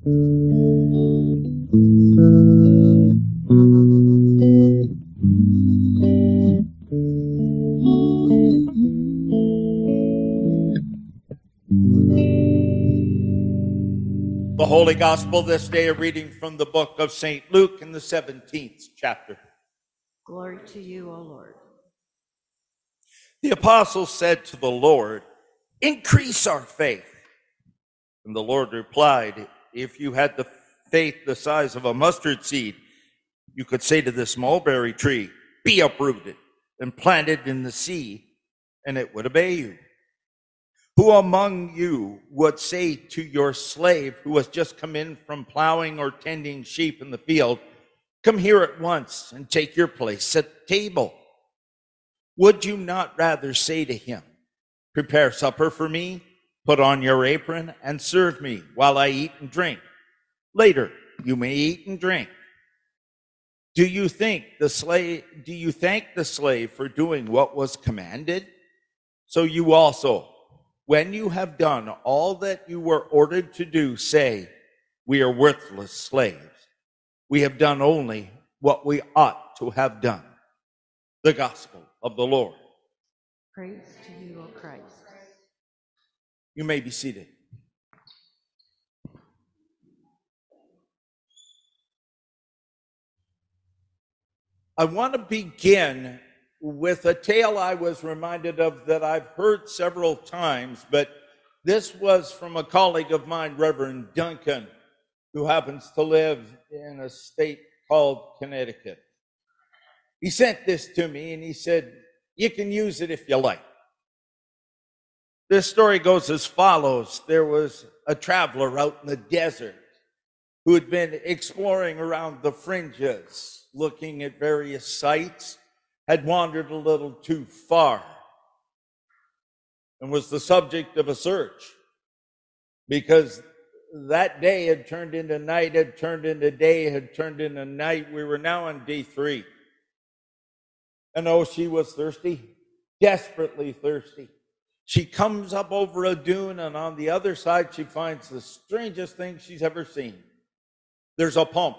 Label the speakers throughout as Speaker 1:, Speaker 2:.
Speaker 1: The Holy Gospel this day, a reading from the book of St. Luke in the 17th chapter.
Speaker 2: Glory to you, O Lord.
Speaker 1: The apostles said to the Lord, "Increase our faith." And the Lord replied, "If you had the faith the size of a mustard seed, you could say to this mulberry tree, 'Be uprooted and planted in the sea,' and it would obey you. Who among you would say to your slave who has just come in from plowing or tending sheep in the field, 'Come here at once and take your place at the table'? Would you not rather say to him, 'Prepare supper for me, put on your apron, and serve me while I eat and drink? Later you may eat and drink'? Do you thank the slave for doing what was commanded? So you also, when you have done all that you were ordered to do, say, 'We are worthless slaves. We have done only what we ought to have done.'" The Gospel of the Lord.
Speaker 2: Praise to you, O Christ.
Speaker 1: You may be seated. I want to begin with a tale I was reminded of that I've heard several times, but this was from a colleague of mine, Reverend Duncan, who happens to live in a state called Connecticut. He sent this to me and he said, "You can use it if you like." This story goes as follows. There was a traveler out in the desert who had been exploring around the fringes, looking at various sites, had wandered a little too far, and was the subject of a search, because that day had turned into night, had turned into day, had turned into night. We were now on day 3. And oh, she was thirsty, desperately thirsty. She comes up over a dune, and on the other side, she finds the strangest thing she's ever seen. There's a pump.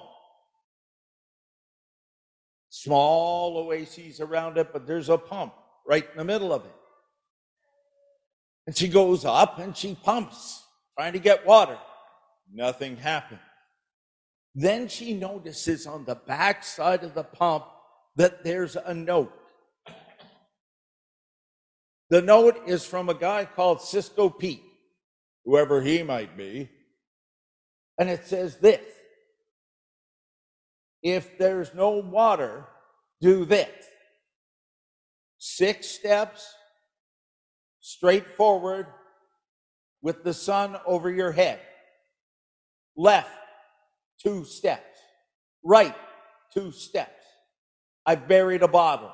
Speaker 1: Small oases around it, but there's a pump right in the middle of it. And she goes up and she pumps, trying to get water. Nothing happened. Then she notices on the back side of the pump that there's a note. The note is from a guy called Cisco Pete, whoever he might be. And it says this: "If there's no water, do this. 6 steps, straight forward, with the sun over your head. Left, 2 steps. Right, 2 steps. I've buried a bottle."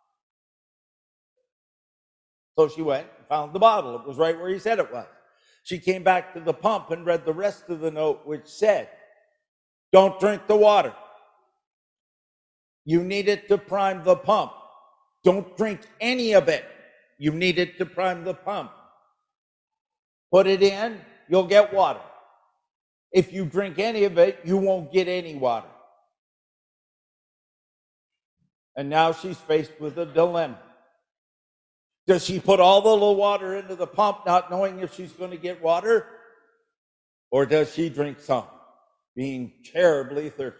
Speaker 1: So she went and found the bottle. It was right where he said it was. She came back to the pump and read the rest of the note, which said, "Don't drink the water. You need it to prime the pump. Don't drink any of it. You need it to prime the pump. Put it in, you'll get water. If you drink any of it, you won't get any water." And now she's faced with a dilemma. Does she put all the water into the pump, not knowing if she's going to get water? Or does she drink some, being terribly thirsty?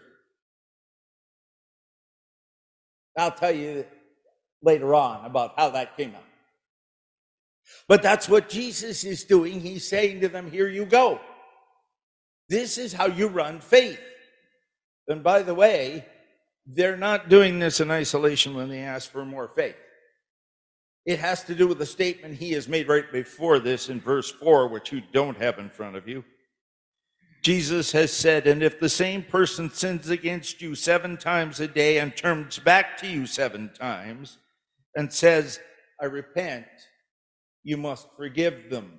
Speaker 1: I'll tell you later on about how that came out. But that's what Jesus is doing. He's saying to them, here you go. This is how you run faith. And by the way, they're not doing this in isolation when they ask for more faith. It has to do with the statement he has made right before this in verse 4, which you don't have in front of you. Jesus has said, "And if the same person sins against you 7 times a day and turns back to you 7 times and says, 'I repent,' you must forgive them."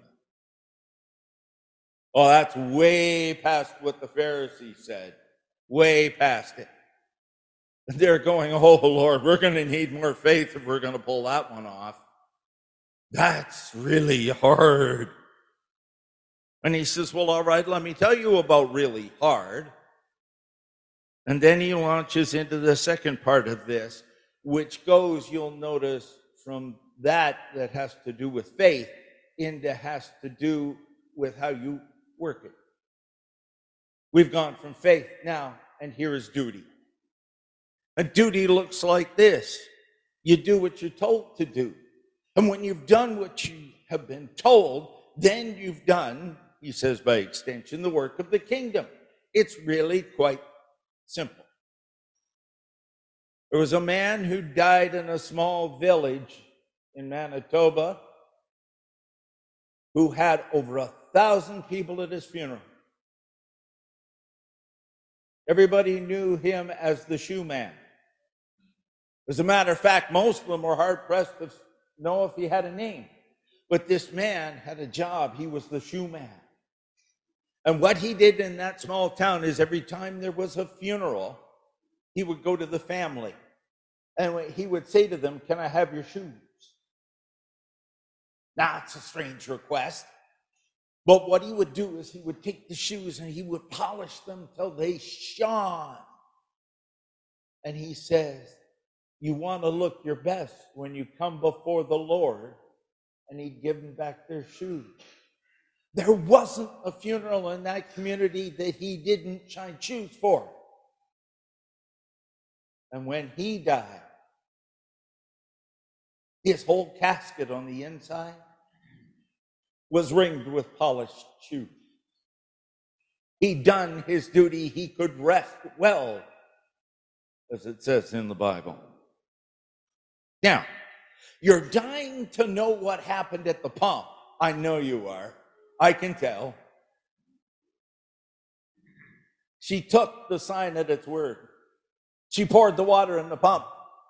Speaker 1: Oh, that's way past what the Pharisees said. Way past it. And they're going, "Oh, Lord, we're going to need more faith if we're going to pull that one off. That's really hard." And he says, well, all right, let me tell you about really hard. And then he launches into the second part of this, which goes, you'll notice, from that has to do with faith into has to do with how you work it. We've gone from faith now, and here is duty. And duty looks like this. You do what you're told to do. And when you've done what you have been told, then you've done, he says by extension, the work of the kingdom. It's really quite simple. There was a man who died in a small village in Manitoba who had over 1,000 people at his funeral. Everybody knew him as the shoe man. As a matter of fact, most of them were hard-pressed to know if he had a name. But this man had a job. He was the shoe man. And what he did in that small town is every time there was a funeral, he would go to the family. And he would say to them, can I have your shoes? Now, it's a strange request. But what he would do is he would take the shoes and he would polish them till they shone. And he says, you want to look your best when you come before the Lord. And he'd give them back their shoes. There wasn't a funeral in that community that he didn't shine shoes for. And when he died, his whole casket on the inside was ringed with polished shoes. He'd done his duty. He could rest well, as it says in the Bible. Now, you're dying to know what happened at the pump. I know you are. I can tell. She took the sign at its word. She poured the water in the pump.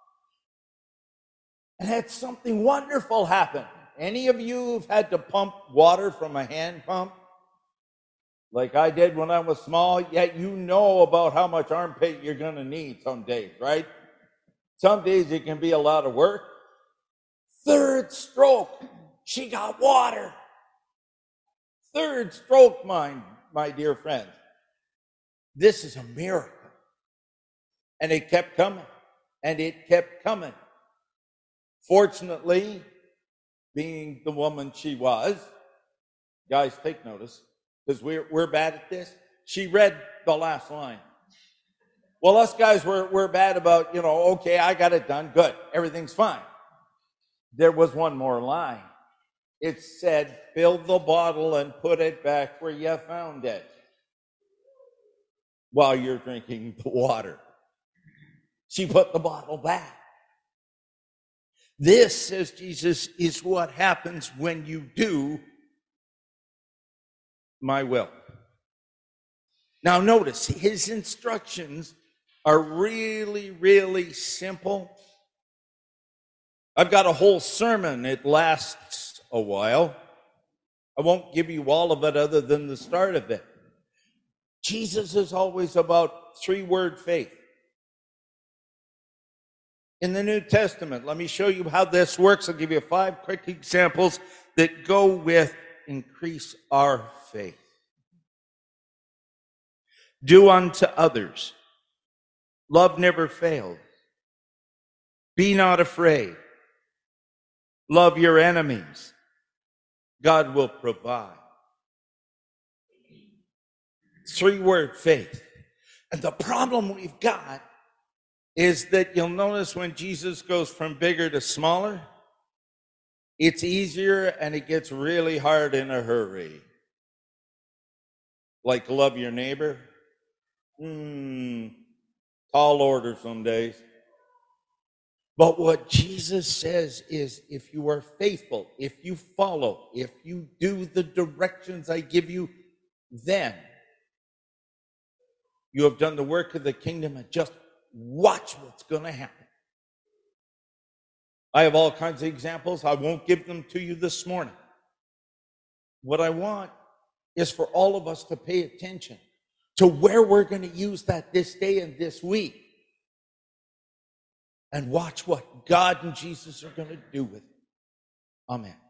Speaker 1: And had something wonderful happen. Any of you who've had to pump water from a hand pump, like I did when I was small, yet you know about how much armpit you're going to need some days, right? Some days it can be a lot of work. Third stroke, she got water. Third stroke, my dear friends. This is a miracle. And it kept coming, and it kept coming. Fortunately, being the woman she was, guys, take notice, because we're bad at this. She read the last line. Well, us guys, we're bad about, okay, I got it done, good, everything's fine. There was one more line. It said, fill the bottle and put it back where you found it while you're drinking the water. She put the bottle back. This, says Jesus, is what happens when you do my will. Now notice, his instructions are really, really simple. I've got a whole sermon. It lasts a while. I won't give you all of it other than the start of it. Jesus is always about 3-word faith. In the New Testament, let me show you how this works. I'll give you 5 quick examples that go with increase our faith. Do unto others. Love never fails. Be not afraid. Love your enemies. God will provide. 3-word faith. And the problem we've got is that you'll notice when Jesus goes from bigger to smaller, it's easier and it gets really hard in a hurry. Like love your neighbor. Tall order some days. But what Jesus says is, if you are faithful, if you follow, if you do the directions I give you, then you have done the work of the kingdom, and just watch what's going to happen. I have all kinds of examples. I won't give them to you this morning. What I want is for all of us to pay attention to where we're going to use that this day and this week. And watch what God and Jesus are going to do with it. Amen.